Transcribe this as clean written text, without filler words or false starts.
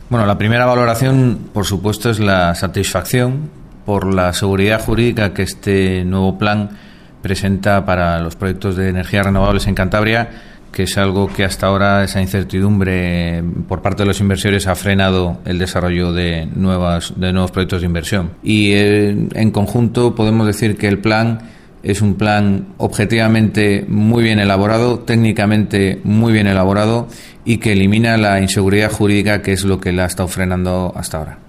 Bueno, la primera valoración, por supuesto, es la satisfacción por la seguridad jurídica que este nuevo plan presenta para los proyectos de energías renovables en Cantabria, que es algo que hasta ahora esa incertidumbre por parte de los inversores ha frenado el desarrollo de nuevos proyectos de inversión. Y en conjunto podemos decir que el plan es un plan objetivamente muy bien elaborado, técnicamente muy bien elaborado y que elimina la inseguridad jurídica, que es lo que la ha estado frenando hasta ahora.